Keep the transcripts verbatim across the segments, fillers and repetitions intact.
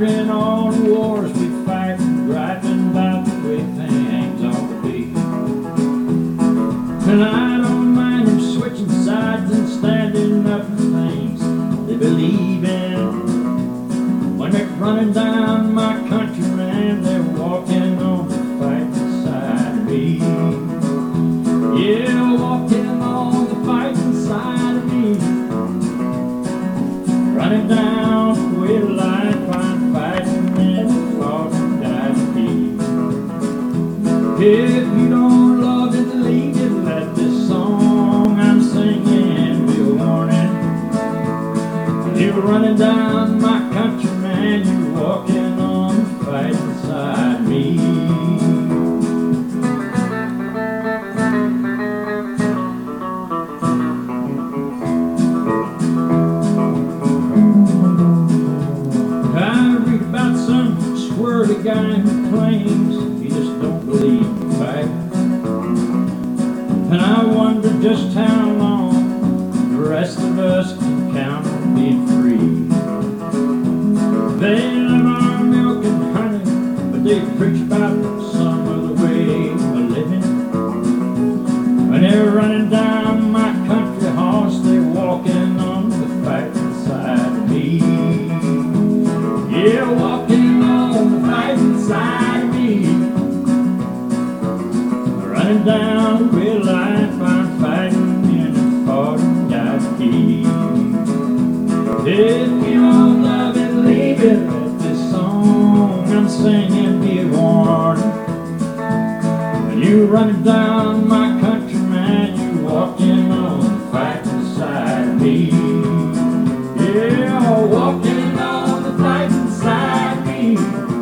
harping on the wars we fight, griping about the way things ought to be. And I don't mind them switching sides and standing up for things they believe in. When they're running down my country, man, they're walking on the fighting side of me. Yeah, walking on the fighting side of me. Running down the way of life, I'm fighting and fought and died to keep. If you don't love it, leave it. Let this song I'm singing be a warning. You're running down my country, man, you're walking on the fighting side of me. I read about some squirty guy who claims he just don't believe in the fight. And I wonder just how long the rest of us can count on being free. They live on milk and honey, but they preach about some other way of living. When they're running down my country horse, they're walking on the fighting side of me. Yeah, walking on the fighting side of me. Running down the real life, I'm fighting in a fought and died to keep. If you don't love it, leave it. Let this song I'm singing be a warning. When you're running down my country, man, you're walking on the fighting side of me. Yeah, walking on the fighting side of me.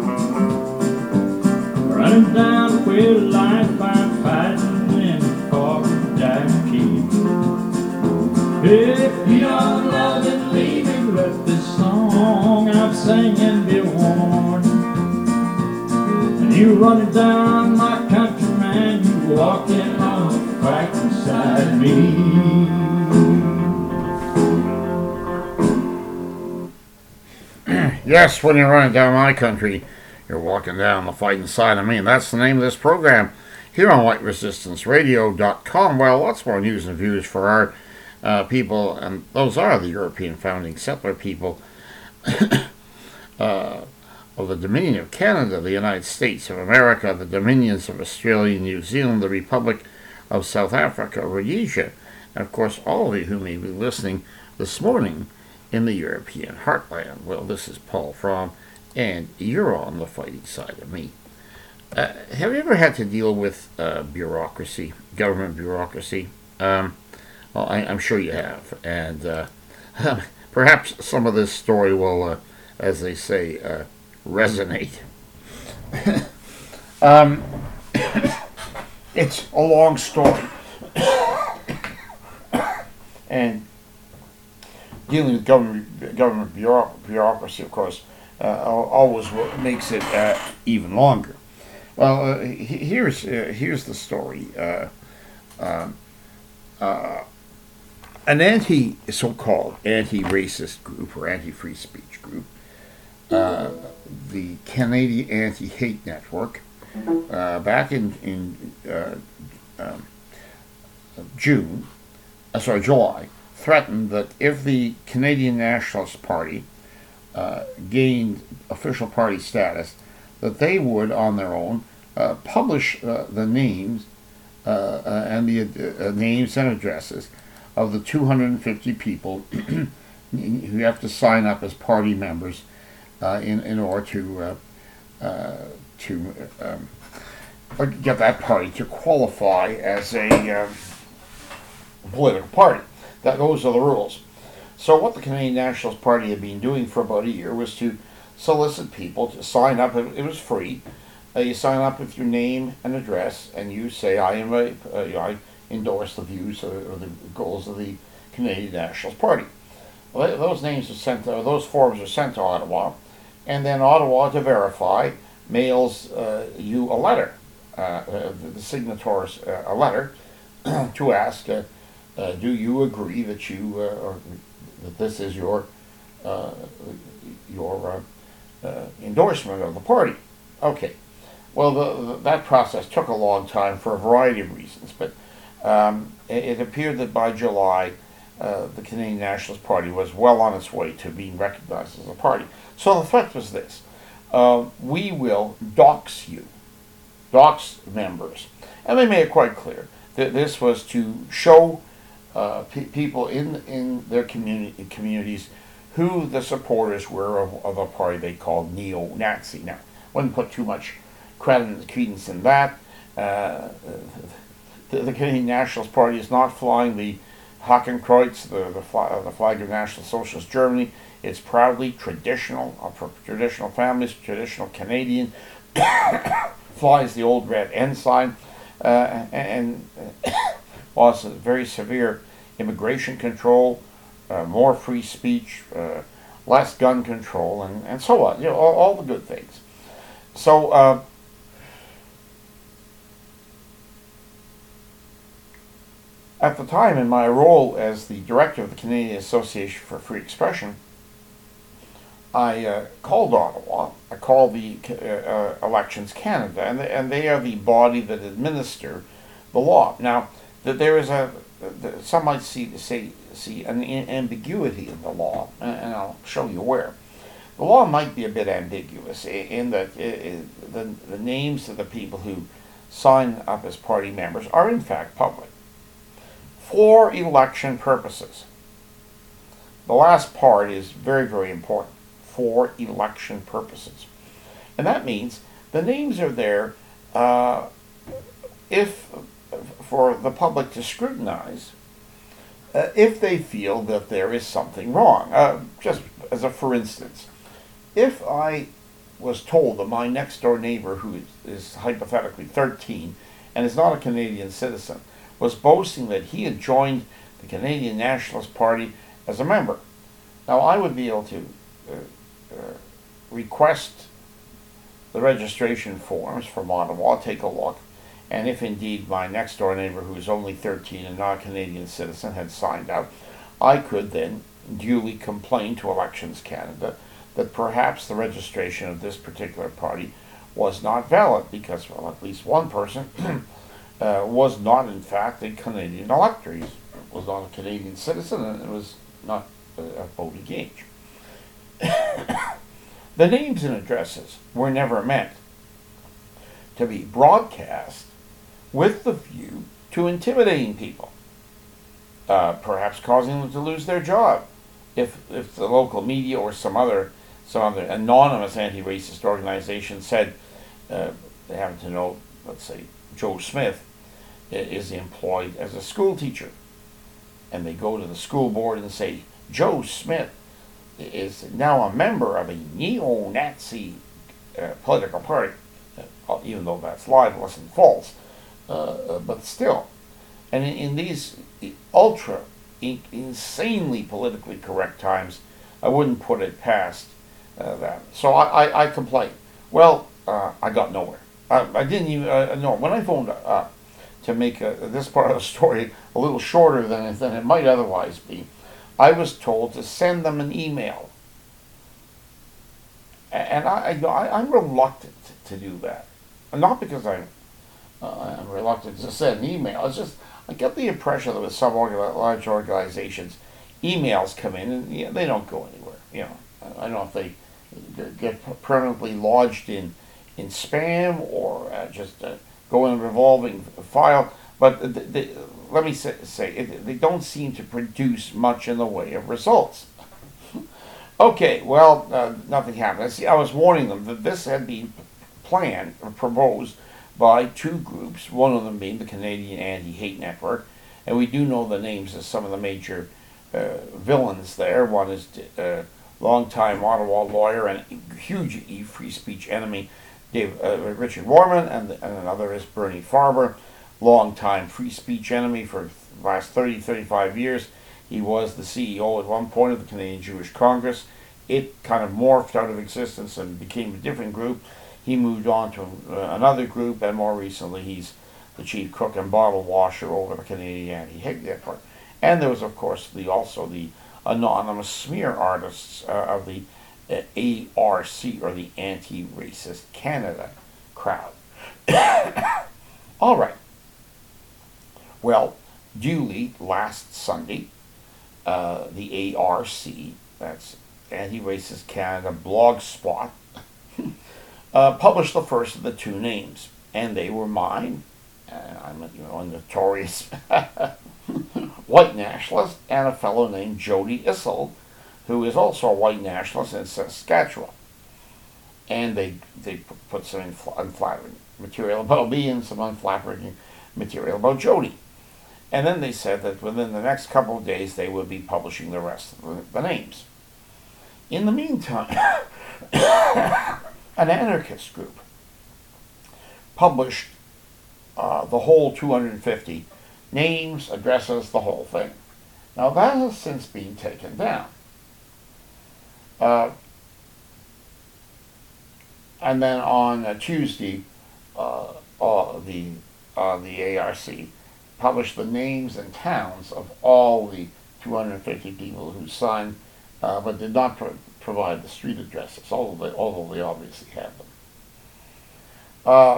Running down the way of life, I'm fighting and fought and died to keep. If you don't love it, leave it. Let this song I'm singing be a warning. And you running down my country, man, you walking on the fighting side of me. Yes, when you're running down my country, you're walking down the fighting side of me. And that's the name of this program here on white resistance radio dot com. Well, lots more news and views for our uh, people, and those are the European founding settler people uh, of the Dominion of Canada, the United States of America, the Dominions of Australia, New Zealand, the Republic of South Africa, Rhodesia, and of course all of you who may be listening this morning in the European heartland. Well, this is Paul Fromm, and you're on the fighting side of me. Uh, have you ever had to deal with uh, bureaucracy, government bureaucracy? Um, well, I, I'm sure you have, and uh, perhaps some of this story will, uh, as they say, uh, resonate. um, it's a long story, and dealing with government government bureaucracy, of course, uh, always makes it uh, even longer. Well, uh, here's uh, here's the story. Uh, um, uh, an anti, so-called anti-racist group or anti-free speech group, uh, the Canadian Anti-Hate Network, uh, back in in uh, um, June, uh, sorry July, threatened that if the Canadian Nationalist Party uh, gained official party status, that they would, on their own, uh, publish uh, the names uh, uh, and the uh, names and addresses of the two hundred fifty people who have to sign up as party members uh, in in order to uh, uh, to um, or get that party to qualify as a uh, political party. That those are the rules. So what the Canadian Nationalist Party had been doing for about a year was to solicit people to sign up. It was free. Uh, you sign up with your name and address, and you say, "I am a, uh, you know, I endorse the views or, or the goals of the Canadian Nationalist Party." Well, those names are sent, or those forms are sent to Ottawa, and then Ottawa, to verify, mails uh, you a letter, uh, the signatories uh, a letter to ask, uh, uh, "Do you agree that you uh, or that this is your uh, your uh, uh, endorsement of the party. Okay, well, the, the, that process took a long time for a variety of reasons, but um, it, it appeared that by July, uh, the Canadian Nationalist Party was well on its way to being recognized as a party. So the threat was this: uh, we will dox you, dox members, and they made it quite clear that this was to show uh, pe- people in in their community communities who the supporters were of, of a party they called neo-Nazi. Now, I wouldn't put too much credence in that. Uh, the, the Canadian Nationalist Party is not flying the Hakenkreuz, the, the, flag, the flag of National Socialist Germany. It's proudly traditional, uh, for traditional families, traditional Canadian, flies the old red ensign, uh, and uh, was very severe immigration control, uh, more free speech, uh, less gun control, and, and so on. You know, all, all the good things. So, uh, at the time, in my role as the director of the Canadian Association for Free Expression, I uh, called Ottawa. I called the uh, uh, Elections Canada, and, the, and they are the body that administer the law. Now, that there is a the, some might see say see an ambiguity in the law, and, and I'll show you where. The law might be a bit ambiguous in that it, it, the the names of the people who sign up as party members are in fact public for election purposes. The last part is very, very important, for election purposes. And that means the names are there uh, if for the public to scrutinize uh, if they feel that there is something wrong. Uh, just as a for instance, if I was told that my next door neighbor, who is, is hypothetically thirteen and is not a Canadian citizen, was boasting that he had joined the Canadian Nationalist Party as a member. Now, I would be able to uh, uh, request the registration forms from Ottawa, take a look, and if indeed my next door neighbor, who is only thirteen and not a Canadian citizen, had signed up, I could then duly complain to Elections Canada that perhaps the registration of this particular party was not valid because, well, at least one person Uh, was not, in fact, a Canadian elector. He was not a Canadian citizen, and it was not a, a voting age. The names and addresses were never meant to be broadcast with the view to intimidating people, uh, perhaps causing them to lose their job. If if the local media or some other some other anonymous anti-racist organization said uh, they happen to know, let's say, Joe Smith is employed as a school teacher, and they go to the school board and say, Joe Smith is now a member of a neo-Nazi uh, political party, uh, even though that's libelous and false, uh, but still. And in, in these ultra, in, insanely politically correct times, I wouldn't put it past uh, that. So I, I, I complained. Well, uh, I got nowhere. I, I didn't even uh, know. When I phoned up to make uh, this part of the story a little shorter than, than it might otherwise be, I was told to send them an email. And I, I, I'm reluctant to do that. Not because I'm, uh, I'm reluctant to send an email. It's just, I get the impression that with some orga- large organizations, emails come in and you know, they don't go anywhere. You know, I don't know if they get permanently lodged in, in spam or uh, just uh, go in a revolving file. But the, the, let me say, say it, they don't seem to produce much in the way of results. Okay, well, uh, nothing happened. See, I was warning them that this had been planned or proposed by two groups, one of them being the Canadian Anti-Hate Network, and we do know the names of some of the major uh, villains there. One is uh, longtime Ottawa lawyer and huge free speech enemy, Dave, uh, Richard Warman, and, and another is Bernie Farber, longtime free speech enemy for the last thirty, thirty-five years. He was the C E O at one point of the Canadian Jewish Congress. It kind of morphed out of existence and became a different group. He moved on to uh, another group, and more recently he's the chief cook and bottle washer over the Canadian Anti-Hate Network. And there was, of course, the also the anonymous smear artists uh, of the uh, A R C, or the Anti-Racist Canada crowd. All right. Well, duly last Sunday, uh, the A R C, that's Anti-Racist Canada blog spot, uh, published the first of the two names, and they were mine. And I'm a, you know, a notorious white nationalist, and a fellow named Jody Issel, who is also a white nationalist in Saskatchewan. And they they put some unflattering material about me and some unflattering material about Jody. And then they said that within the next couple of days they would be publishing the rest of the, the names. In the meantime, an anarchist group published uh, the whole two hundred fifty names, addresses, the whole thing. Now that has since been taken down. Uh, and then on uh, Tuesday, uh, uh, the uh, the A R C published the names and towns of all the two hundred fifty people who signed, uh, but did not pro- provide the street addresses, although they, although they obviously have them. Uh,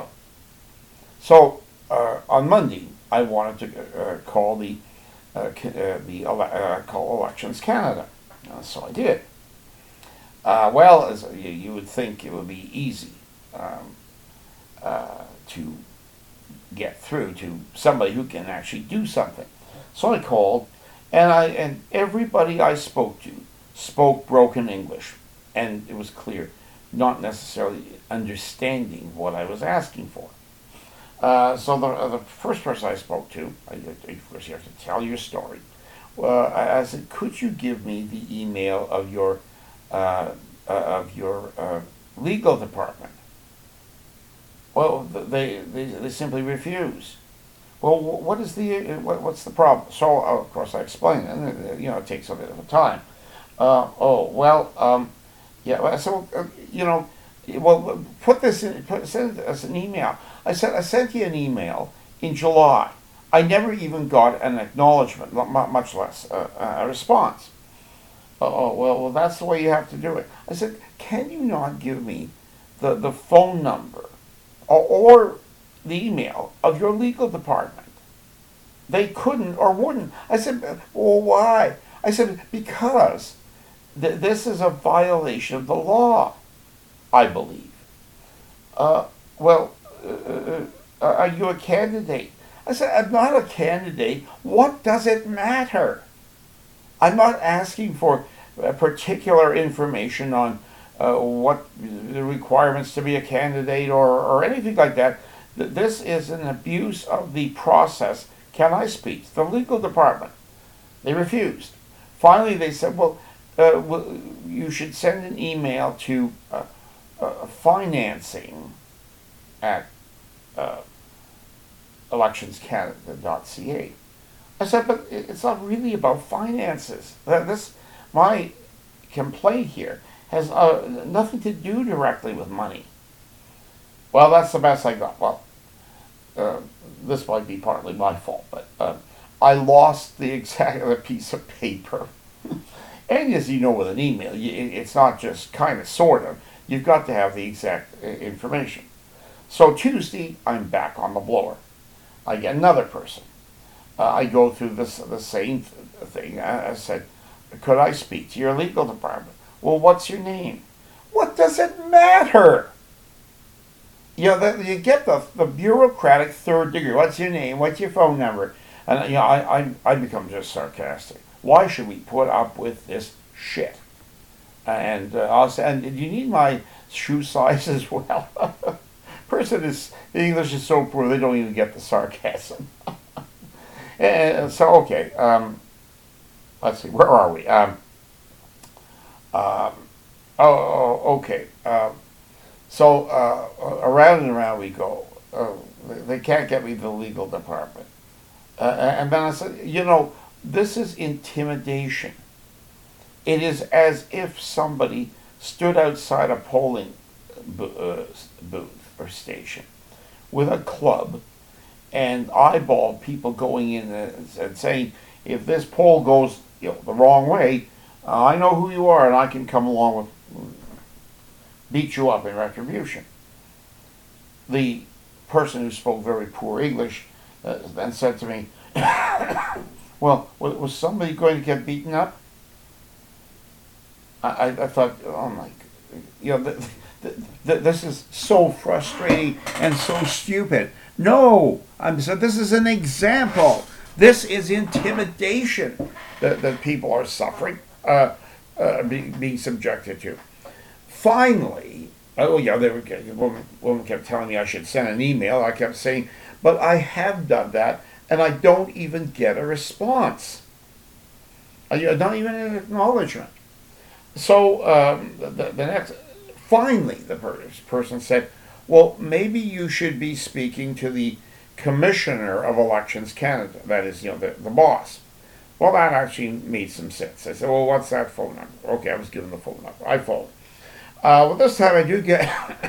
so uh, on Monday, I wanted to uh, call the uh, uh, the ele- uh, call Elections Canada, uh, so I did. Uh, well, as you, you would think, it would be easy um, uh, to get through to somebody who can actually do something. So I called, and I and everybody I spoke to spoke broken English, and it was clear, not necessarily understanding what I was asking for. Uh, so the uh, the first person I spoke to, I, of course you have to tell your story. Uh, I, I said, could you give me the email of your uh, uh, of your uh, legal department? Well, they, they they simply refuse. Well, what is the what, what's the problem? So uh, of course I explained, and uh, you know it takes a bit of a time. Uh, oh well, um, yeah. So uh, you know, well, put this in, put, send us an email. I said I sent you an email in July. I never even got an acknowledgement, much less a, a response. Oh well, well that's the way you have to do it. I said, can you not give me the the phone number or, or the email of your legal department? They couldn't or wouldn't. I said, well, why? I said, because th- this is a violation of the law, I believe. Uh, well, uh, uh, are you a candidate? I said, I'm not a candidate. What does it matter? I'm not asking for uh, particular information on uh, what the requirements to be a candidate or, or anything like that. This is an abuse of the process. Can I speak? The legal department. They refused. Finally, they said, well, uh, well you should send an email to uh, uh, financing at uh, elections canada dot c a. I said, but it's not really about finances. This, my complaint here has uh, nothing to do directly with money. Well, that's the best I got. Well, uh, this might be partly my fault, but uh, I lost the exact piece of paper. And as you know with an email, it's not just kind of, sort of. You've got to have the exact information. So Tuesday, I'm back on the blower. I get another person. Uh, I go through this the same th- thing. I, I said, could I speak to your legal department? Well, what's your name? What does it matter? You know, the, you get the, the bureaucratic third degree. What's your name? What's your phone number? And you know, I, I, I become just sarcastic. Why should we put up with this shit? And uh, I'll say, and do you need my shoe size as well? Person is, the English is so poor they don't even get the sarcasm. And so, okay, um, let's see, where are we? Um, um, oh, oh, okay. Um, so uh, around and around we go. Uh, they can't get me to the legal department. Uh, and then I said, you know, this is intimidation. It is as if somebody stood outside a polling bo- uh, booth or station with a club and eyeball people going in and, and saying, if this poll goes, you know, the wrong way, uh, I know who you are and I can come along with beat you up in retribution. The person who spoke very poor English uh, then said to me, well, was somebody going to get beaten up? I, I thought, oh my, you know, th- th- th- this is so frustrating and so stupid. No, I'm so this is an example. This is intimidation that, that people are suffering, uh, uh, being, being subjected to. Finally, oh yeah, they were, the woman, woman kept telling me I should send an email. I kept saying, but I have done that, and I don't even get a response. I, not even an acknowledgement. So um, the, the next, finally, the person said, well, maybe you should be speaking to the Commissioner of Elections Canada. That is, you know, the, the boss. Well, that actually made some sense. I said, well, what's that phone number? Okay, I was given the phone number. I phoned. Uh, well, this time I do get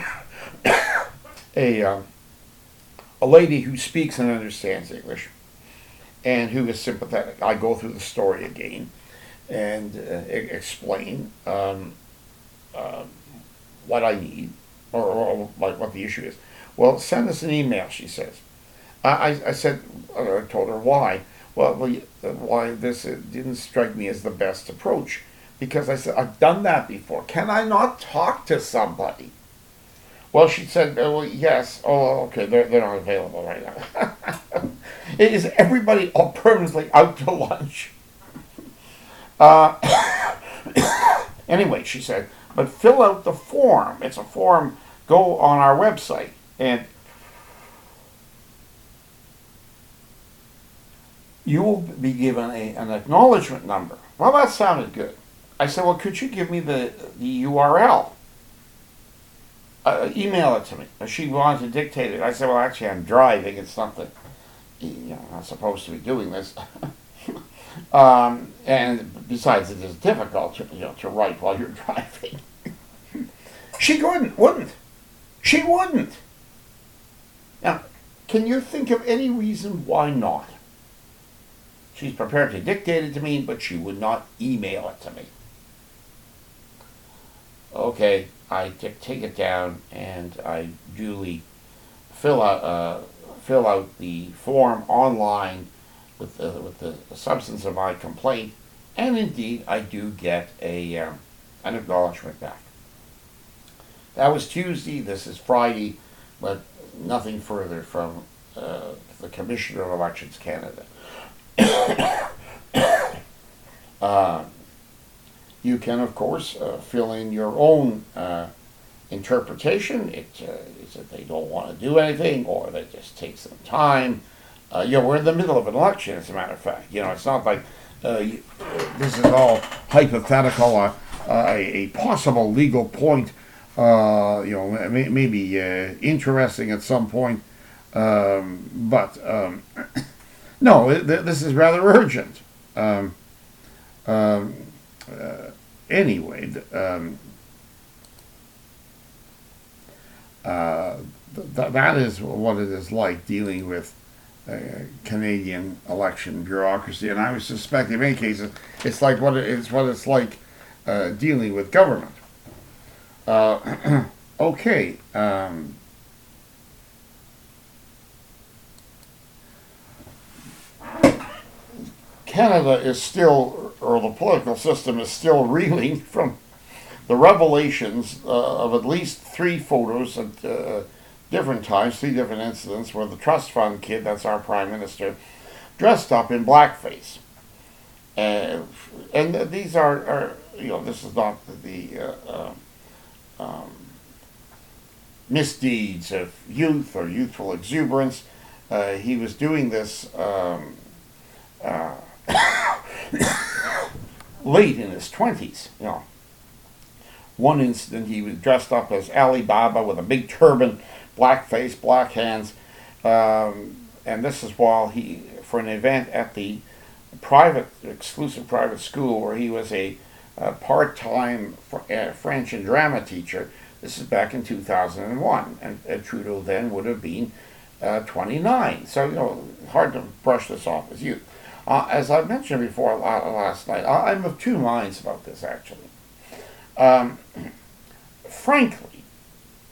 a, um, a lady who speaks and understands English and who is sympathetic. I go through the story again and uh, explain um, uh, what I need or, or what, what the issue is. Well, send us an email, she says. I, I said, I told her why. Well, well why this it didn't strike me as the best approach. Because I said, I've done that before. Can I not talk to somebody? Well, she said, well, yes. Oh, okay, they're, they're not available right now. Is everybody all permanently out to lunch? Uh, anyway, she said, but fill out the form. It's a form. Go on our website. And you will be given a, an acknowledgement number. Well, that sounded good. I said, well, could you give me the, the U R L? Uh, email it to me. She wanted to dictate it. I said, well, actually, I'm driving. It's not that, you know, I'm not supposed to be doing this. um, and besides, it is difficult to, you know, to write while you're driving. She wouldn't, wouldn't. She wouldn't. Now, can you think of any reason why not? She's prepared to dictate it to me, but she would not email it to me. Okay, I t- take it down and I duly fill out uh, fill out the form online with the with the substance of my complaint, and indeed I do get a um, an acknowledgement back. That was Tuesday. This is Friday, but nothing further from uh, the Commissioner of Elections Canada. uh, you can, of course, uh, fill in your own uh, interpretation. It uh, is that they don't want to do anything, or that just takes some time. Uh, you know, we're in the middle of an election, as a matter of fact. You know, it's not like uh, you, uh, this is all hypothetical. Uh, uh, a, a possible legal point, uh, you know, may, maybe uh, interesting at some point, um, but. Um, No, th- this is rather urgent. Um, um, uh, anyway, um, uh, th- that is what it is like dealing with uh, Canadian election bureaucracy, and I would suspect in many cases it's like what it, it's what it's like uh, dealing with government. Uh, okay. Um, Canada is still, or the political system is still reeling from the revelations uh, of at least three photos at uh, different times, three different incidents where the trust fund kid, that's our prime minister, dressed up in blackface. And, and these are, are, you know, this is not the uh, uh, um, misdeeds of youth or youthful exuberance. Uh, he was doing this um, uh, late in his twenties, you know. One incident, he was dressed up as Ali Baba with a big turban, black face, black hands, um, and this is while he, for an event at the private, exclusive private school where he was a, a part-time fr- uh, French and drama teacher. This is back in two thousand one, and, and Trudeau then would have been uh, twenty-nine. So, you know, hard to brush this off as youth. Uh, as I mentioned before last night, I'm of two minds about this, actually. Um, frankly,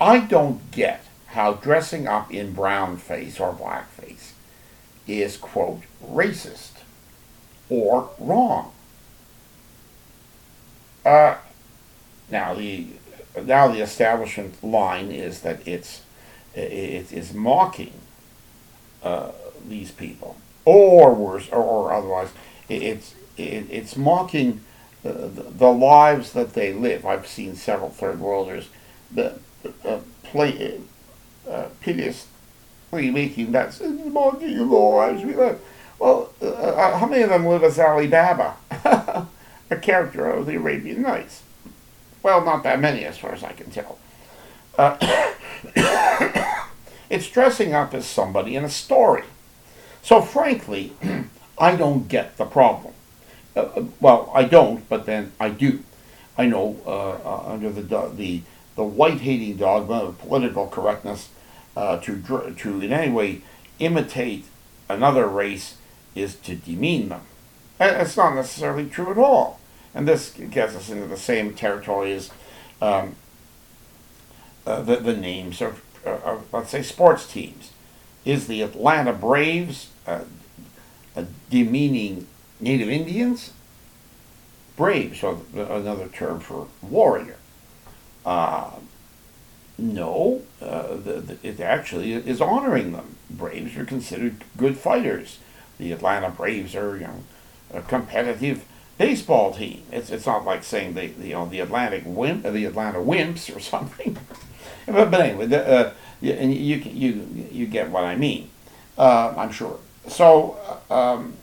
I don't get how dressing up in brownface or blackface is, quote, racist or wrong. Uh, now the now the establishment line is that it's it is mocking uh, these people, or worse, or, or otherwise, it, it's it, it's mocking the, the, the lives that they live. I've seen several third worlders that uh, play uh, piteously making that mocking the lives we live. Well, uh, how many of them live as Ali Baba, a character of the Arabian Nights? Well, not that many, as far as I can tell. Uh, it's dressing up as somebody in a story. So, frankly, I don't get the problem. Uh, well, I don't, but then I do. I know uh, uh, under the the the white-hating dogma of political correctness, uh, to dr- to in any way imitate another race is to demean them. That's not necessarily true at all. And this gets us into the same territory as um, uh, the, the names of, uh, of, let's say, sports teams. Is the Atlanta Braves uh, uh, demeaning Native Indians? Braves, or another term for warrior. Uh, no, uh, the, the, it actually is honoring them. Braves are considered good fighters. The Atlanta Braves are, you know, a competitive baseball team. It's it's not like saying the, the you know the Atlantic Wimp, the Atlanta Wimps or something. but, but anyway, the, uh, you, you you you get what I mean. Uh, I'm sure. So um,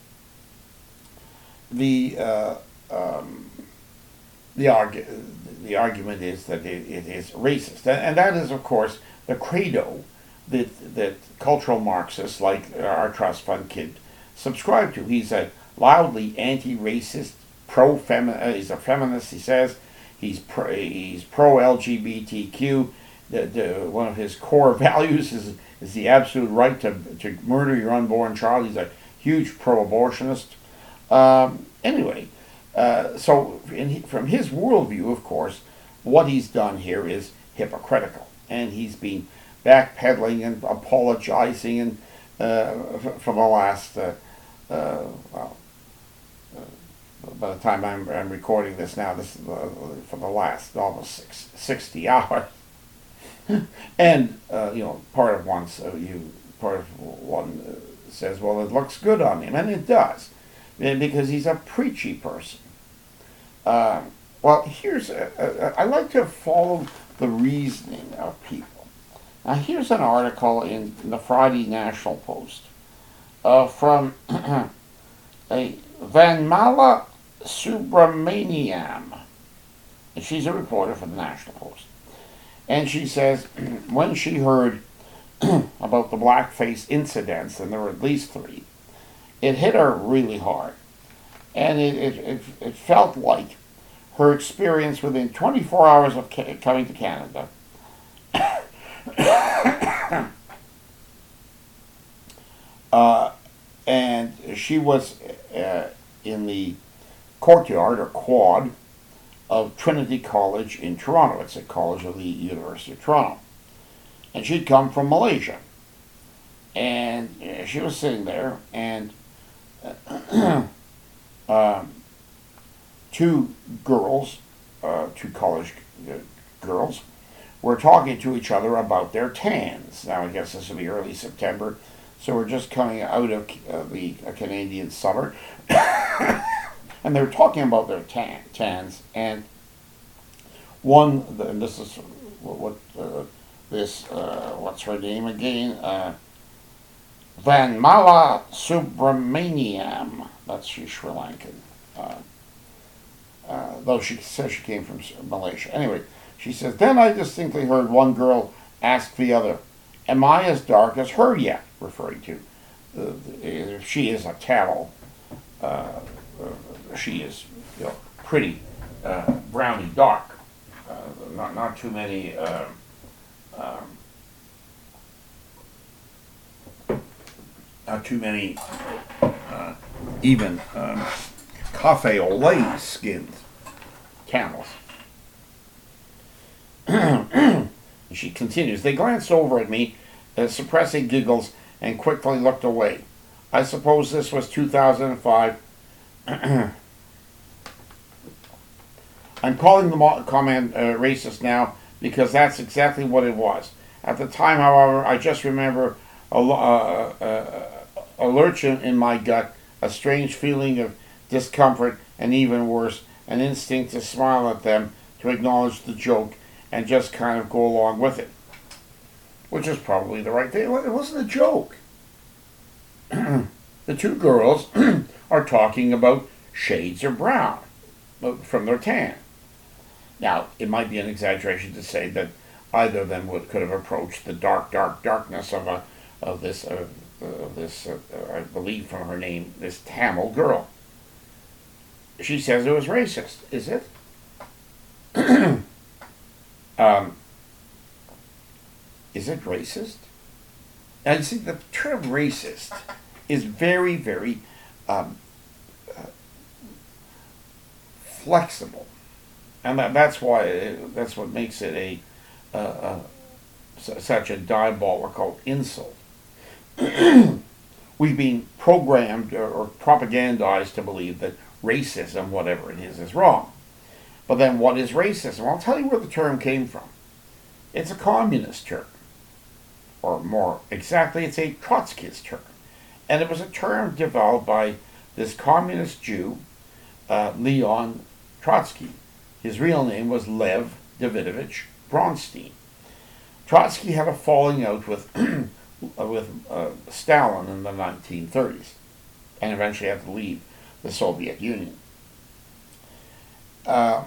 the uh, um, the argu- the argument is that it, it is racist, and, and that is, of course, the credo that that cultural Marxists like our trust fund kid subscribe to. He's a loudly anti-racist, pro-feminist. Uh, he's a feminist. He says he's pro, he's pro-L G B T Q. The, the, one of his core values is is the absolute right to to murder your unborn child. He's a huge pro-abortionist. Um, anyway, uh, so in, from his worldview, of course, what he's done here is hypocritical, and he's been backpedaling and apologizing and uh, for the last. Uh, Uh, well, uh, by the time I'm, I'm recording this now, this is uh, for the last almost six, sixty hours, and uh, you know, part of one so you part of one uh, says, well, it looks good on him, and it does, because he's a preachy person. Uh, well, here's a, a, I like to follow the reasoning of people. Now, here's an article in the Friday National Post. Uh, from a Vanmala Subramaniam. And she's a reporter for the National Post. And she says when she heard about the blackface incidents, and there were at least three, it hit her really hard. And it, it, it, it felt like her experience within twenty-four hours of ca- coming to Canada Uh, and she was uh, in the courtyard or quad of Trinity College in Toronto. It's a college of the University of Toronto. And she'd come from Malaysia. And uh, she was sitting there, and uh, um, two girls, uh, two college uh, girls, were talking to each other about their tans. Now, I guess this will be early September. So we're just coming out of uh, the uh, Canadian summer, and they're talking about their tan, tans. And one, and this is what uh, this uh, what's her name again? Uh, Vanmala Subramaniam. That's she's Sri Lankan, uh, uh, though she says she came from Malaysia. Anyway, she says, then I distinctly heard one girl ask the other, "Am I as dark as her yet?" Referring to, uh, she is a Tamil. Uh, uh, she is, you know, pretty uh, browny dark. Uh, not not too many. Uh, um, not too many. Uh, even um, cafe au lait skinned Tamils. She continues, they glanced over at me, uh, suppressing giggles, and quickly looked away. I suppose this was two thousand five. I'm calling the mo- comment uh, racist now because that's exactly what it was. At the time, however, I just remember a, uh, uh, a lurch in, in my gut, a strange feeling of discomfort, and even worse, an instinct to smile at them, to acknowledge the joke, and just kind of go along with it. Which is probably the right thing. It wasn't a joke. The two girls are talking about shades of brown from their tan. Now, it might be an exaggeration to say that either of them would, could have approached the dark, dark, darkness of a of this uh, of this uh, I believe from her name, this Tamil girl. She says it was racist. Is it? um, is it racist? Now, you see, the term racist is very, very um, uh, flexible, and that, that's why it, that's what makes it a uh, uh, such a diabolical insult. We've been programmed or, or propagandized to believe that racism, whatever it is, is wrong. But then, what is racism? Well, I'll tell you where the term came from. It's a communist term. Or more exactly, it's a Trotskyist term. And it was a term developed by this communist Jew, uh, Leon Trotsky. His real name was Lev Davidovich Bronstein. Trotsky had a falling out with, with uh, Stalin in the nineteen thirties, and eventually had to leave the Soviet Union. Uh,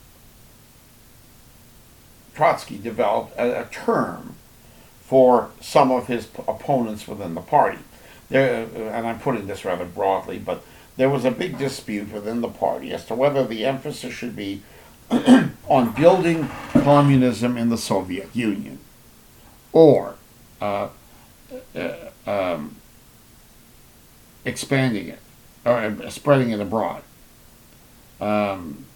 Trotsky developed a, a term for some of his p- opponents within the party. There, and I'm putting this rather broadly, but there was a big dispute within the party as to whether the emphasis should be on building communism in the Soviet Union or uh, uh, um, expanding it or uh, spreading it abroad. Um,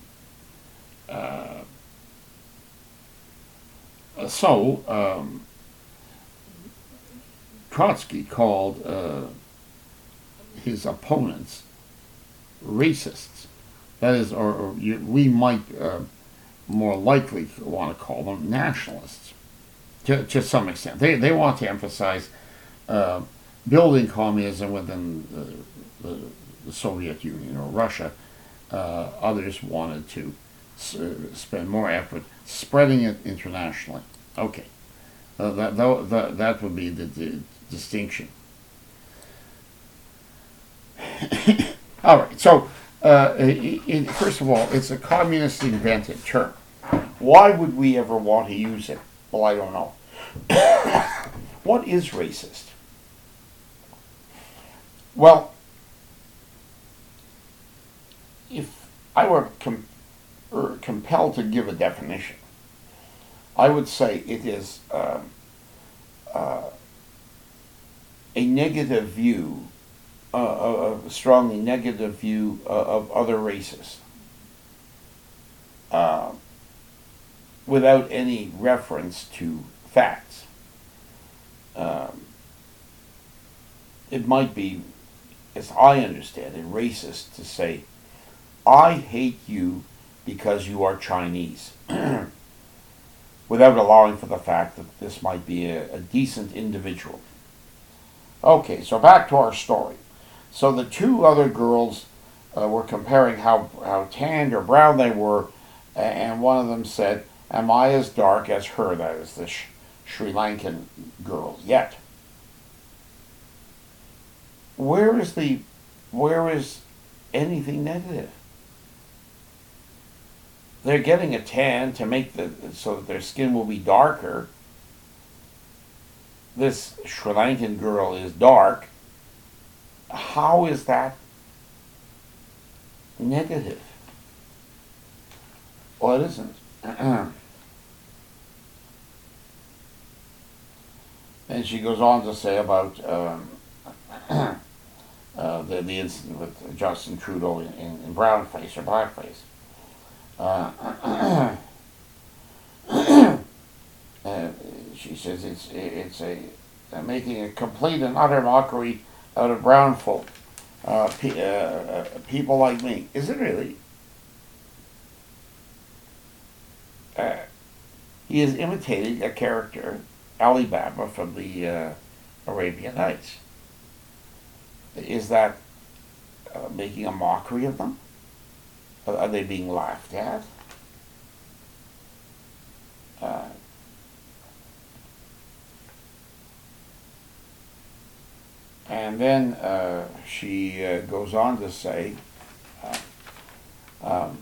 uh, so, um, Trotsky called uh, his opponents racists. That is, or, or you, we might uh, more likely want to call them nationalists to, to some extent. They, they want to emphasize uh, building communism within the, the, the Soviet Union or Russia. Uh, others wanted to s- spend more effort spreading it internationally. Okay. Uh, that, that that would be the, the distinction. All right. So, uh, it, it, first of all, it's a communist invented term. Why would we ever want to use it? Well, I don't know. What is racist? Well, if I were com- er, compelled to give a definition, I would say it is uh, uh, a negative view, uh, a strongly negative view uh, of other races, uh, without any reference to facts. Um, it might be, as I understand it, racist to say, I hate you because you are Chinese, without allowing for the fact that this might be a, a decent individual. Okay, so back to our story. So the two other girls uh, were comparing how, how tanned or brown they were, and one of them said, am I as dark as her, that is the Sh- Sri Lankan girl, yet? Where is the, where is anything negative? They're getting a tan to make the so that their skin will be darker. This Sri Lankan girl is dark. How is that negative? Well, it isn't. And she goes on to say about um, uh, the, the incident with Justin Trudeau in, in, in brownface or blackface. Uh, she says it's it's a, a making a complete and utter mockery out of brown folk, uh, pe- uh, uh, people like me. Is it really? Uh, he is imitating a character, Ali Baba from the uh, Arabian Nights. Is that uh, making a mockery of them? Are they being laughed at? Uh, and then uh, she uh, goes on to say, uh, um,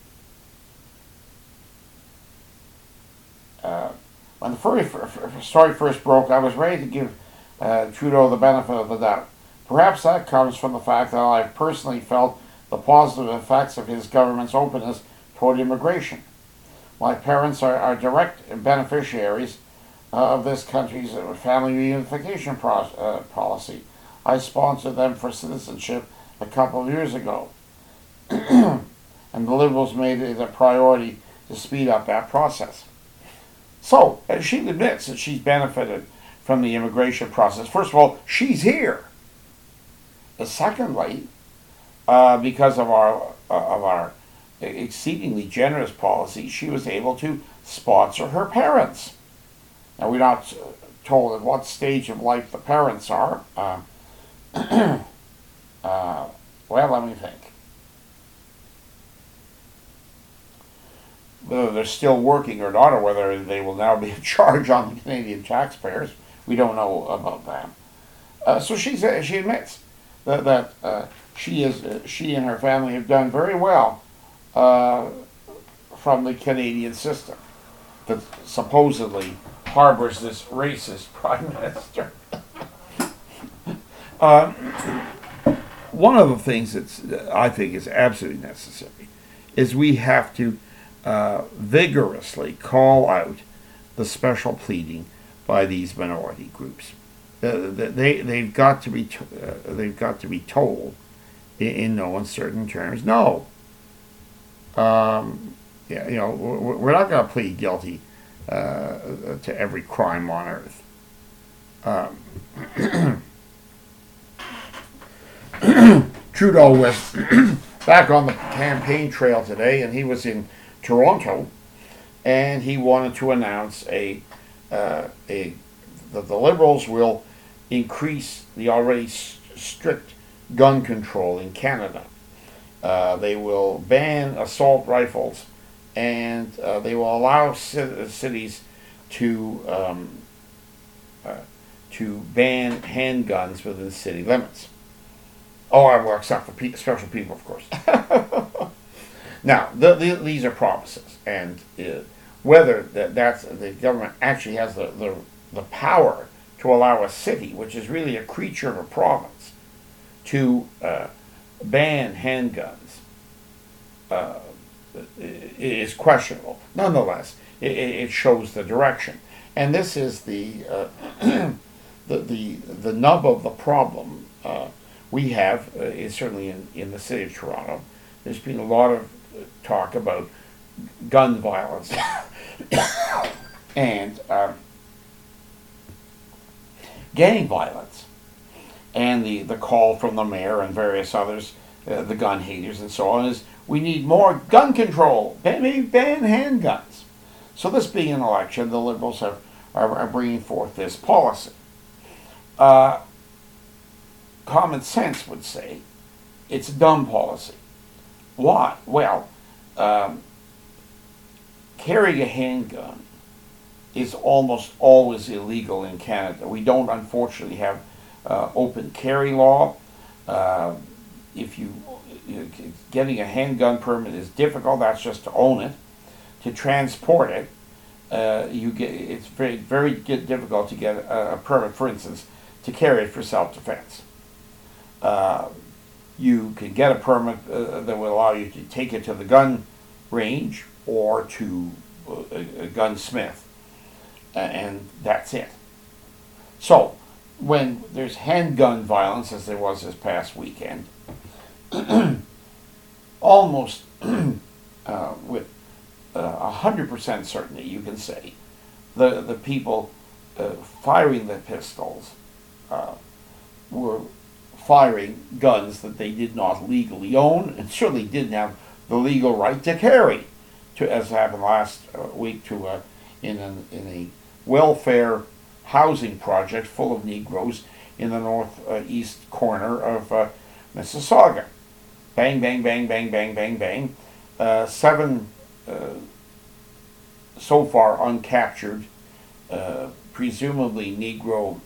uh, when the furry f- f- story first broke, I was ready to give uh, Trudeau the benefit of the doubt. Perhaps that comes from the fact that I personally felt the positive effects of his government's openness toward immigration. My parents are, are direct beneficiaries uh, of this country's family reunification pro- uh, policy. I sponsored them for citizenship a couple of years ago, and the Liberals made it a priority to speed up that process. So, uh, she admits that she's benefited from the immigration process. First of all, she's here. Uh, secondly, uh, because of our uh, of our exceedingly generous policy, she was able to sponsor her parents. Now, we're not told at what stage of life the parents are. Uh, uh, well, let me think. Whether they're still working or not, or whether they will now be in charge on the Canadian taxpayers, we don't know about that. Uh, so she she admits that that uh, she is uh, she and her family have done very well uh, from the Canadian system that supposedly harbors this racist prime minister. uh, one of the things that's I think is absolutely necessary is we have to uh, vigorously call out the special pleading by these minority groups. Uh, they they've got to be t- uh, they've got to be told in, in no uncertain terms. No, um, yeah, you know we're not going to plead guilty uh, to every crime on earth. Um, Trudeau was back on the campaign trail today, and he was in Toronto, and he wanted to announce a uh, a that the Liberals will increase the already s- strict gun control in Canada. Uh, they will ban assault rifles, and uh, they will allow c- cities to um, uh, to ban handguns within city limits. Oh, I will except for pe- special people, of course. Now, the, the, these are promises, and uh, whether that that's the government actually has the, the the power to allow a city, which is really a creature of a province, to uh, ban handguns uh, is questionable. Nonetheless, it, it shows the direction, and this is the uh, the, the the nub of the problem uh, we have uh, is certainly in, in the city of Toronto. There's been a lot of talk about gun violence and um, gang violence, and the, the call from the mayor and various others, uh, the gun haters and so on, is we need more gun control, maybe ban handguns. So this being an election, the Liberals have, are, are bringing forth this policy. Uh, common sense would say it's a dumb policy. Why? Well, um, carrying a handgun is almost always illegal in Canada. We don't, unfortunately, have uh, open carry law. Uh, if you, you getting a handgun permit is difficult. That's just to own it. To transport it, uh, you get it's very very difficult to get a, a permit, for instance, to carry it for self-defense. Uh, you can get a permit uh, that will allow you to take it to the gun range or to a, a gunsmith, uh, and that's it. So, when there's handgun violence, as there was this past weekend, almost uh, with a uh, hundred percent certainty, you can say the the people uh, firing the pistols uh, were firing guns that they did not legally own and certainly didn't have the legal right to carry, to, as happened last uh, week to uh, in, an, in a welfare housing project full of Negroes in the northeast uh, corner of uh, Mississauga. Bang, bang, bang, bang, bang, bang, bang. Uh, seven uh, so far uncaptured, uh, presumably Negro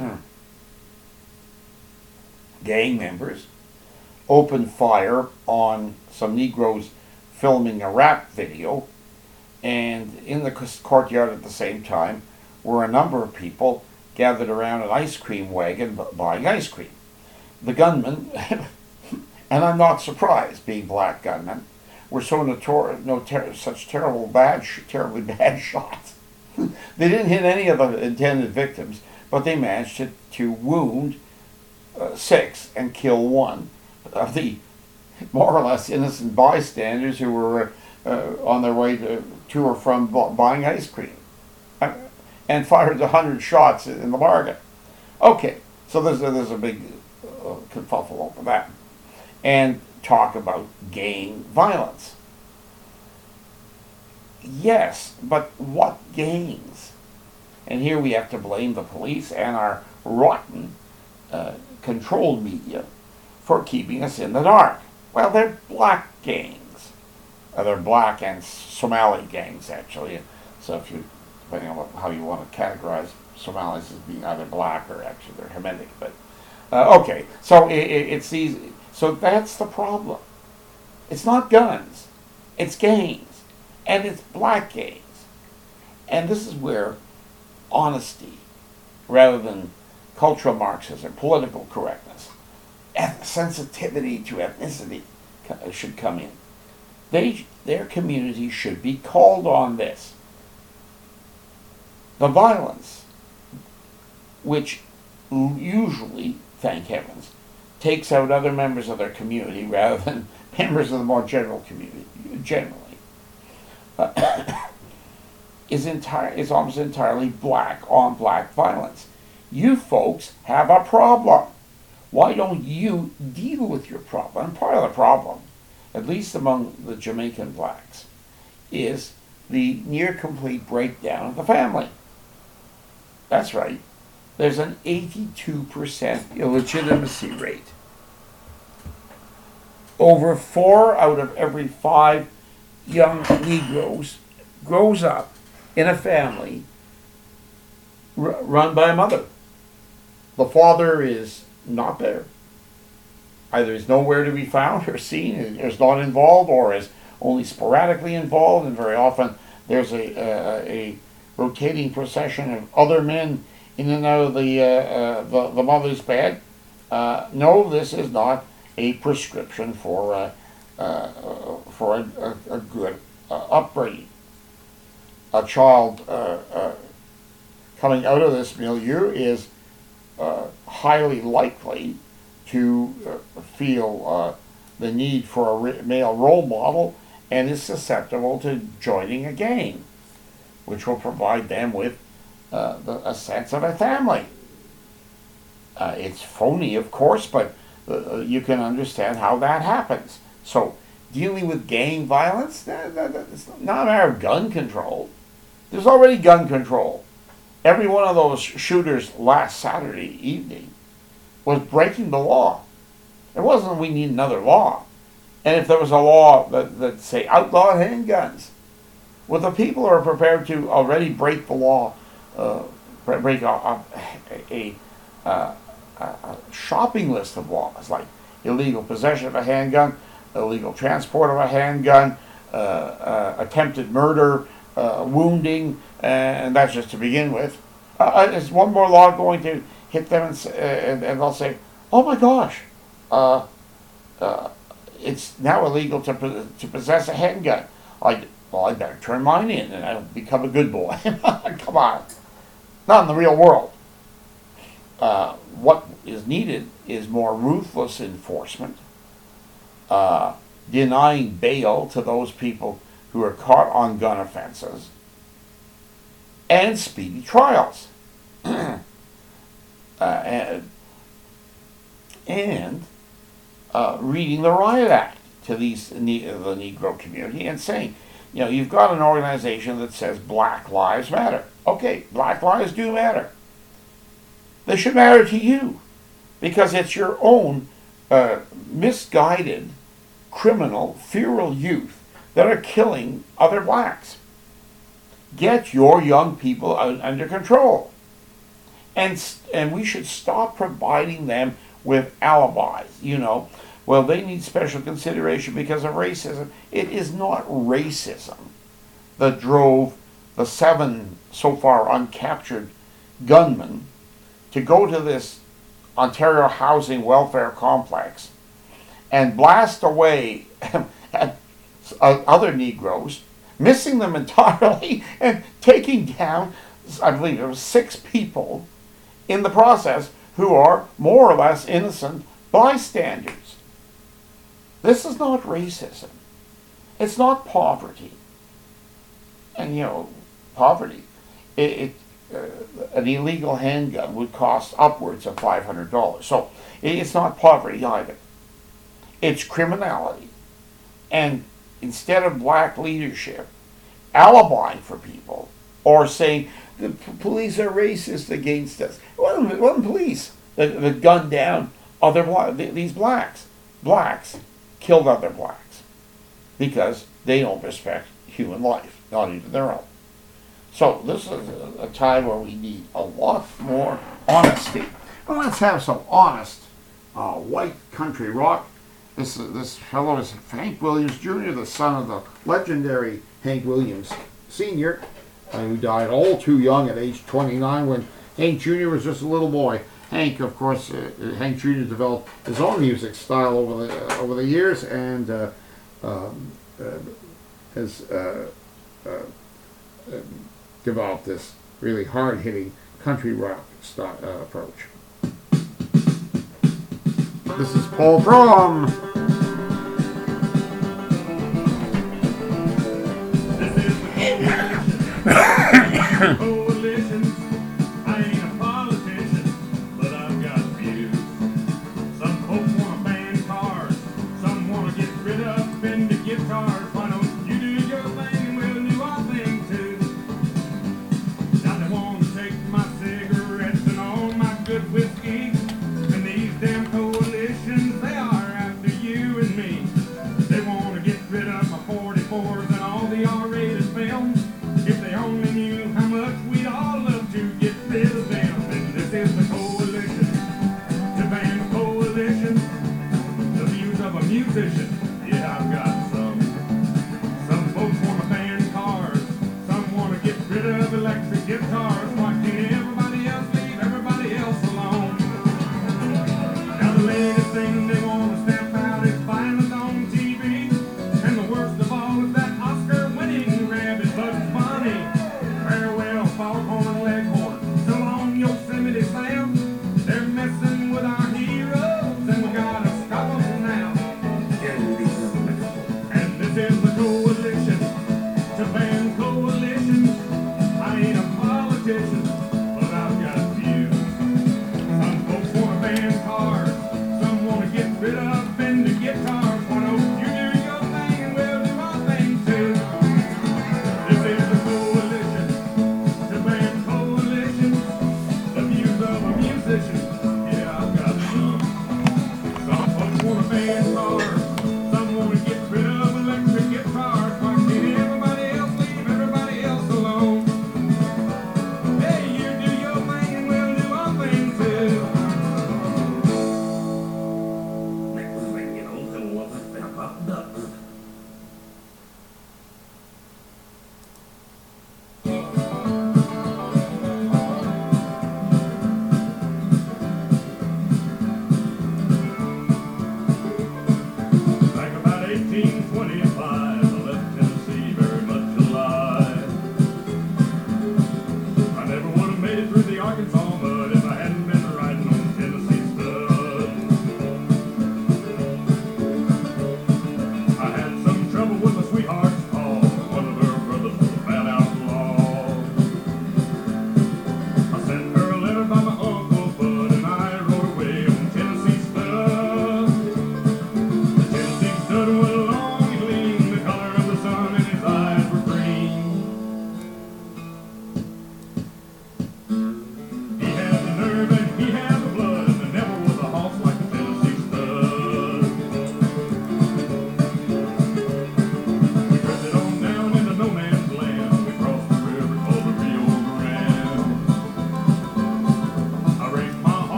gang members, opened fire on some Negroes filming a rap video, and in the courtyard at the same time were a number of people gathered around an ice cream wagon buying ice cream. The gunmen, and I'm not surprised, being black gunmen, were so notorious, no ter- such terrible bad, sh- terribly bad shots. They didn't hit any of the intended victims, but they managed to, to wound uh, six and kill one of the more or less innocent bystanders who were uh, on their way to, to or from bu- buying ice cream, uh, and fired a hundred shots in the bargain. Okay, so there's a, there's a big uh, kerfuffle over that, and talk about gang violence. Yes, but what gangs? And here we have to blame the police and our rotten, uh, controlled media for keeping us in the dark. Well, they're black gangs. Uh, they're black and Somali gangs, actually. So if you, depending on what, how you want to categorize Somalis as being either black or actually they're Hamitic. But uh, okay, so it, it, it's these. So that's the problem. It's not guns, it's gangs, and it's black gangs. And this is where honesty, rather than cultural Marxism, political correctness, sensitivity to ethnicity should come in. They, their community should be called on this. The violence, which usually, thank heavens, takes out other members of their community rather than members of the more general community, generally, uh, is, entire, is almost entirely black on black violence. You folks have a problem. Why don't you deal with your problem? And part of the problem, at least among the Jamaican blacks, is the near complete breakdown of the family. That's right. There's an eighty-two percent illegitimacy rate. Over four out of every five young Negroes grows up in a family r- run by a mother. The father is not there. Either is nowhere to be found or seen, is not involved, or is only sporadically involved, and very often there's a, a, a rotating procession of other men in and out of the, uh, uh, the, the mother's bed. Uh, no, this is not a prescription for, uh, uh, for a, a, a good uh, upbringing. A child uh, uh, coming out of this milieu is uh, highly likely to uh, feel uh, the need for a re- male role model and is susceptible to joining a gang, which will provide them with uh, the, a sense of a family. Uh, it's phony, of course, but uh, you can understand how that happens. So, dealing with gang violence, that, that, it's not a matter of gun control. There's already gun control. Every one of those shooters last Saturday evening was breaking the law. It wasn't we need another law. And if there was a law that, that say outlaw handguns, well, the people are prepared to already break the law, uh, break a, a, a, a, a shopping list of laws, like illegal possession of a handgun, illegal transport of a handgun, uh, uh, attempted murder, uh, wounding, and that's just to begin with. Uh, is one more law going to hit them and, and, and they'll say, oh my gosh, uh, uh, it's now illegal to to possess a handgun. I, well, I better turn mine in and I'll become a good boy. Come on. Not in the real world. Uh, what is needed is more ruthless enforcement, uh, denying bail to those people who are caught on gun offenses, and speedy trials. uh, and, and uh, reading the Riot Act to these the Negro community and saying, you know, you've got an organization that says Black Lives Matter. Okay, Black lives do matter. They should matter to you because it's your own uh, misguided, criminal, feral youth that are killing other blacks. Get your young people under control. And, and we should stop providing them with alibis, you know. Well, they need special consideration because of racism. It is not racism that drove the seven so far uncaptured gunmen to go to this Ontario housing welfare complex and blast away at other Negroes, missing them entirely and taking down, I believe it was six people in the process who are more or less innocent bystanders. This is not racism. It's not poverty. And, you know, poverty, it, it, uh, an illegal handgun would cost upwards of five hundred dollars. So it's not poverty either. It's criminality. And instead of black leadership alibiing for people or saying the p- police are racist against us, it wasn't, it wasn't police that, that gunned down other bla- these blacks. Blacks killed other blacks because they don't respect human life, not even their own. So this is a, a time where we need a lot more honesty. And let's have some honest uh, white country rock. This this fellow is Hank Williams Junior, the son of the legendary Hank Williams Senior, uh, who died all too young at age twenty-nine when Hank Junior was just a little boy. Hank, of course, uh, Hank Junior developed his own music style over the uh, over the years and uh, um, uh, has uh, uh, uh, developed this really hard-hitting country rock style, uh, approach. This is Paul Brom. Coalition. I ain't a politician, but I've got views. Some folks want to ban cars, some want to get rid of and to guitars. Why don't you do your thing and we'll do our thing too? Now they want to take my cigarettes and all my good whiskey, and these damn coalitions, they are after you and me. They want to get rid of my forty-fours and all the R-rated films. If they only knew how much we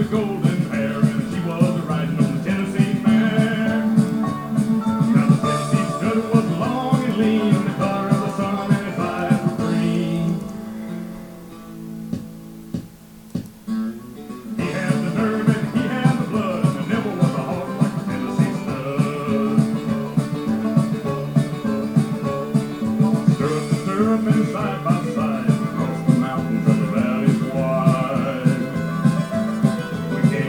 with golden hair, and she was riding on the Tennessee mare. Now the Tennessee stud was long and lean, the color of the sun, and his eyes were green. He had the nerve and he had the blood, and there never was a horse like the Tennessee stud. Stirrup to stirrup and side by side, across the mountains and the valleys wide. We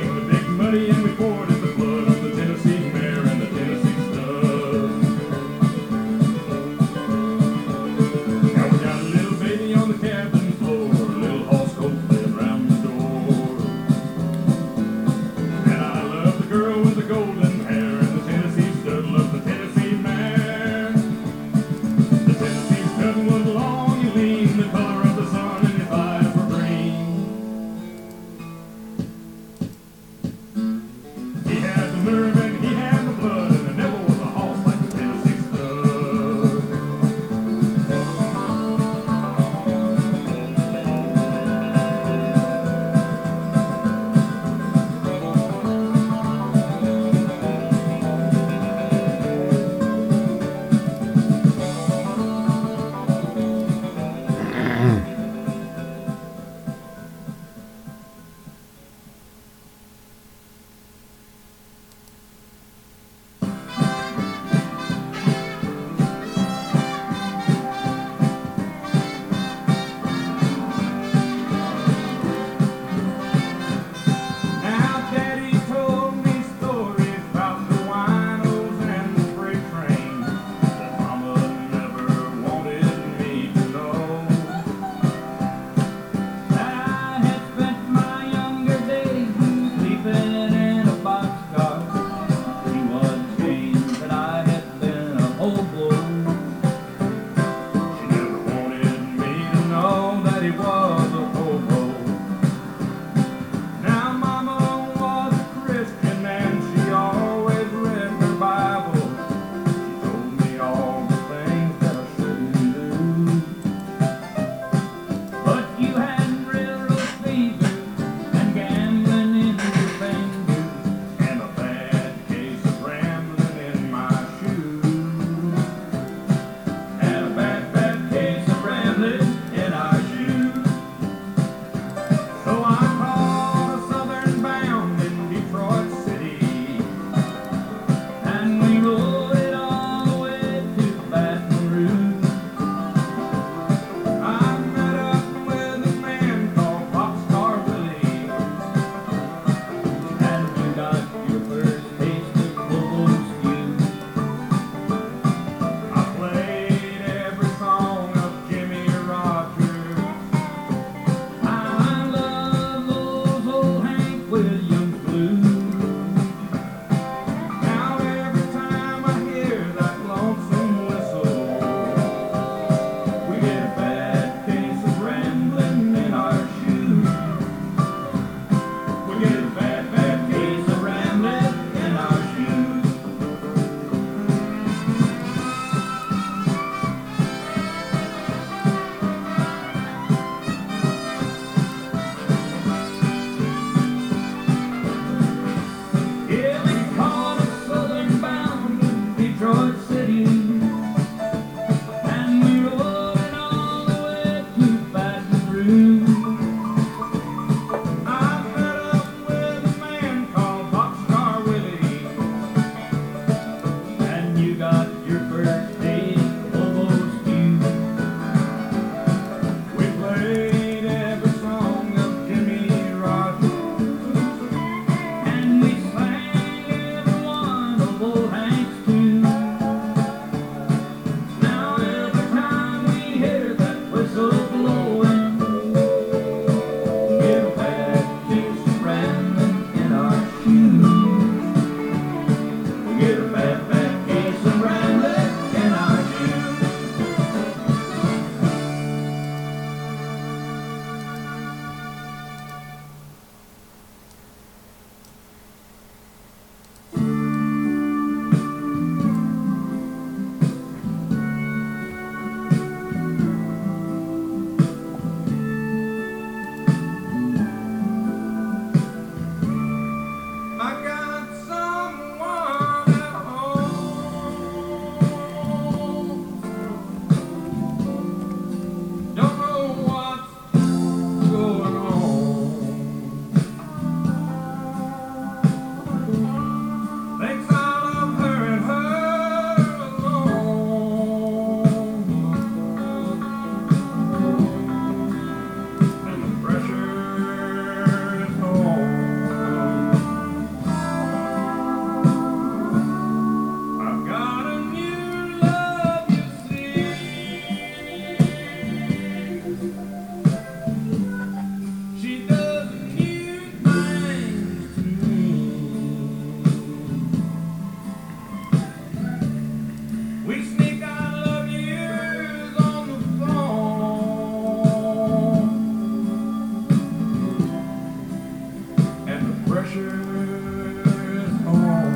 pressure is on.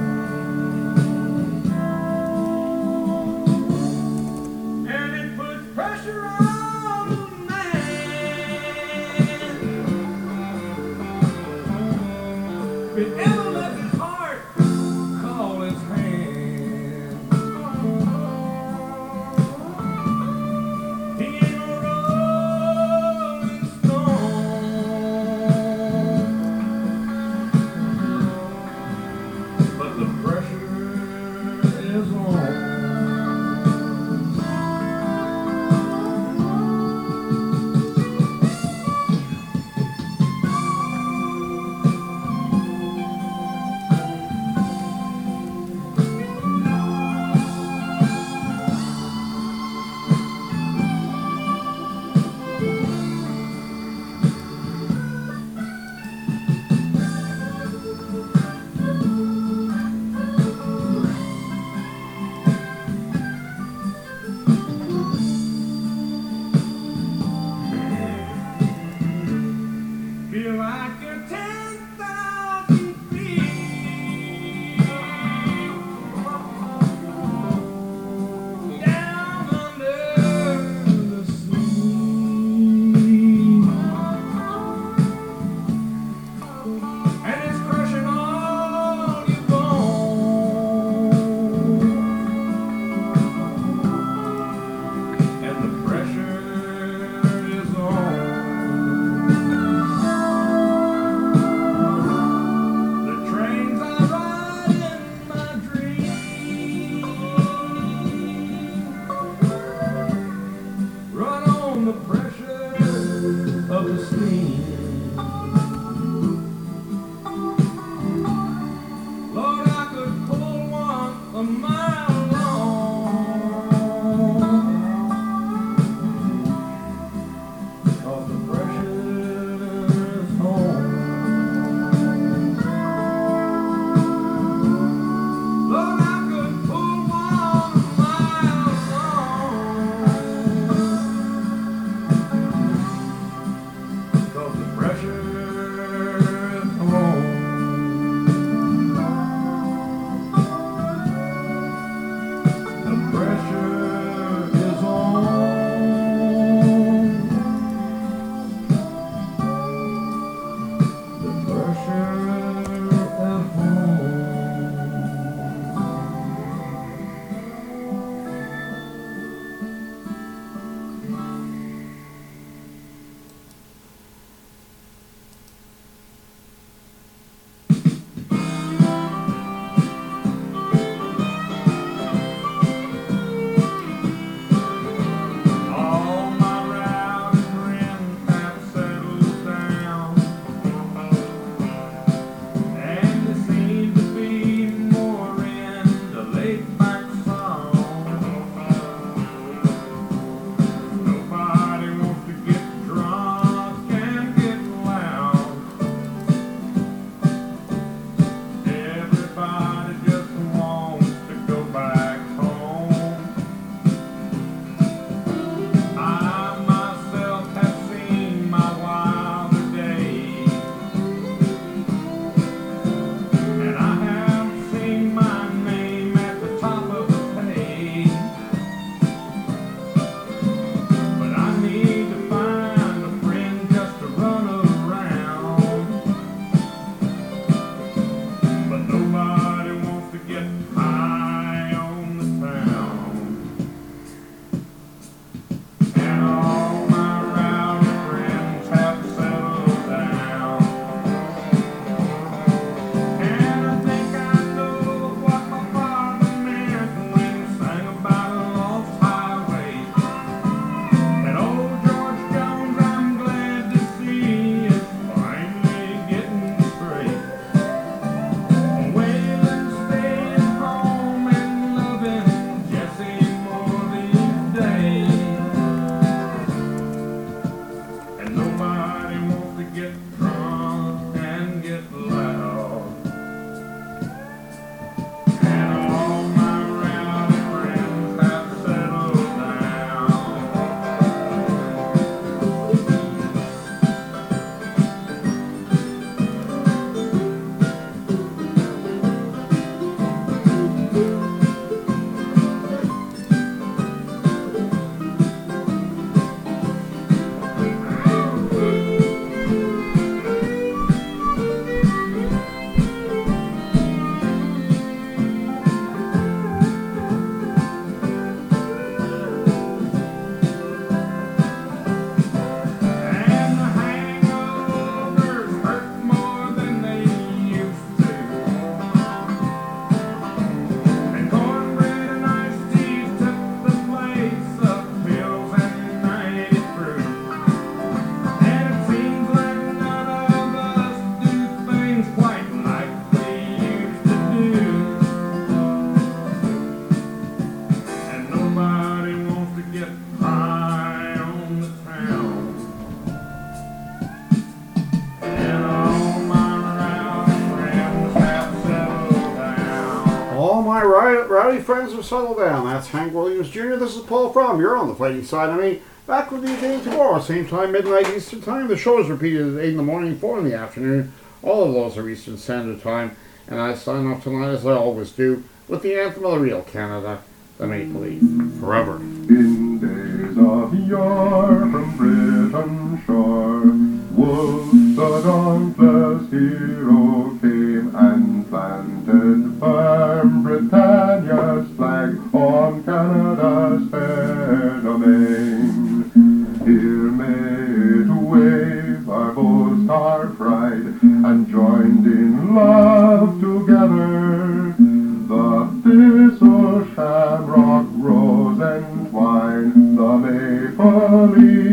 And it puts pressure on the man. If it ever lets his heart call his hand, he ain't no rolling stone, but the pressure is on. Feel like you're ten thousand feet down under the sea, and it's crushing all your bones, and the pressure is on. right, rowdy friends have settled down. That's Hank Williams Junior This is Paul Fromm. You're on the fighting side of me. Back with you again tomorrow, same time, midnight Eastern Time. The show is repeated at eight in the morning, four in the afternoon. All of those are Eastern Standard Time. And I sign off tonight, as I always do, with the anthem of the real Canada, the Maple Leaf. Forever. In days of yore, from Britain shore, Wolfe the dauntless hero came and planted firm Britannia's flag on Canada's fair domain. Here may it wave our boast, our pride, and joined in love together. The thistle, shamrock, rose, and twine, the maple leaf